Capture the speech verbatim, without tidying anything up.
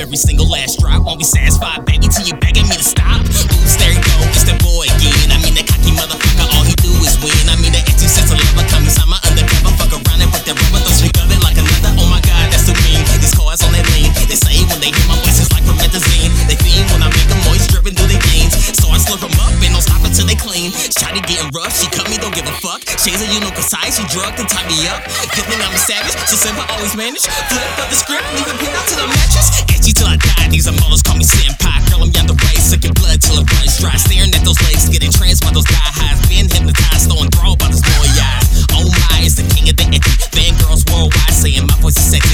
every single last drop. Won't be satisfied, baby, till you begging me to stop. Oops, there you go, it's that boy again. I mean, that cocky motherfucker, all he do is win. I mean, that empty sense of lover, come inside my undercover. Fuck around and put that rubber, don't speak of it like another. Oh my god, that's too mean. These cars on that lean. They say when they hear my voice, it's like promethazine. They fiend when I make them moist, dripping through their jeans. So I slurp them up and don't stop until they clean. Shawty getting rough, she cut me, don't give a fuck. Shades of you know Kasai, she drugged and tied me up. Good thing I'm a savage, so simple, always manage. Flip up the script, leave it pinned out to the mattress. Edgy till I die, these are models call me senpai. Girl, I'm young the race, suck your blood till it runs dry. Staring at those legs, getting tranced by those die highs. Being hypnotized, so enthralled by those boy eyes. Oh my, it's the king of the itchy. Fangirls worldwide saying my voice is sexy.